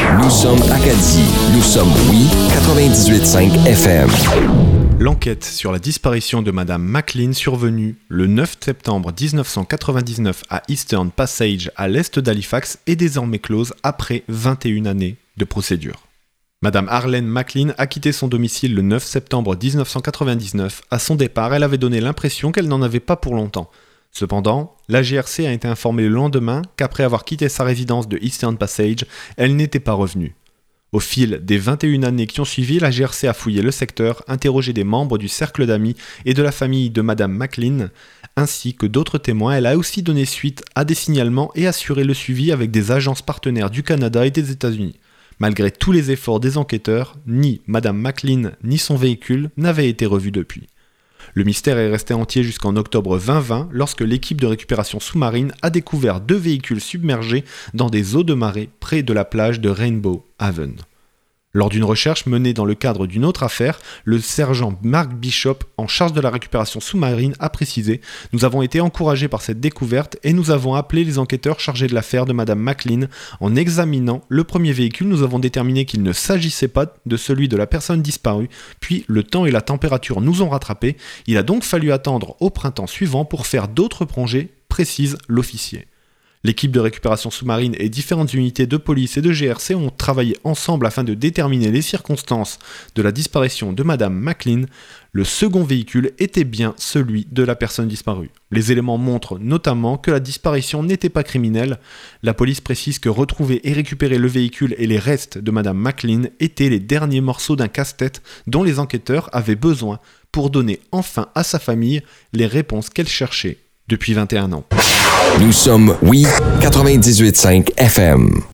Nous sommes Acadie. Nous sommes Oui 98.5 FM. L'enquête sur la disparition de Madame McLean survenue le 9 septembre 1999 à Eastern Passage à l'est d'Halifax est désormais close après 21 années de procédure. Madame Arlene McLean a quitté son domicile le 9 septembre 1999. À son départ, elle avait donné l'impression qu'elle n'en avait pas pour longtemps. Cependant, la GRC a été informée le lendemain qu'après avoir quitté sa résidence de Eastern Passage, elle n'était pas revenue. Au fil des 21 années qui ont suivi, la GRC a fouillé le secteur, interrogé des membres du cercle d'amis et de la famille de Madame McLean, ainsi que d'autres témoins. Elle a aussi donné suite à des signalements et assuré le suivi avec des agences partenaires du Canada et des États-Unis. Malgré tous les efforts des enquêteurs, ni Madame McLean ni son véhicule n'avaient été revus depuis. Le mystère est resté entier jusqu'en octobre 2020, lorsque l'équipe de récupération sous-marine a découvert 2 véhicules submergés dans des eaux de marée près de la plage de Rainbow Haven. Lors d'une recherche menée dans le cadre d'une autre affaire, le sergent Mark Bishop, en charge de la récupération sous-marine, a précisé « Nous avons été encouragés par cette découverte et nous avons appelé les enquêteurs chargés de l'affaire de Madame McLean. En examinant le premier véhicule, nous avons déterminé qu'il ne s'agissait pas de celui de la personne disparue, puis le temps et la température nous ont rattrapés. Il a donc fallu attendre au printemps suivant pour faire d'autres plongées », précise l'officier. L'équipe de récupération sous-marine et différentes unités de police et de GRC ont travaillé ensemble afin de déterminer les circonstances de la disparition de Madame McLean. Le second véhicule était bien celui de la personne disparue. Les éléments montrent notamment que la disparition n'était pas criminelle. La police précise que retrouver et récupérer le véhicule et les restes de Madame McLean étaient les derniers morceaux d'un casse-tête dont les enquêteurs avaient besoin pour donner enfin à sa famille les réponses qu'elle cherchait depuis 21 ans. Nous sommes Oui 98.5 FM.